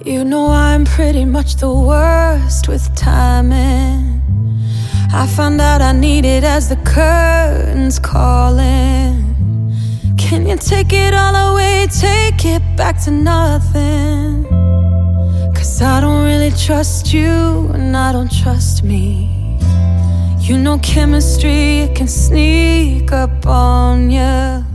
You know I'm pretty much the worst with timing. I found out I need it as the curtains calling. Can you take it all away, take it back to nothing? 'Cause I don't really trust you and I don't trust me. You know chemistry, it can sneak up on you.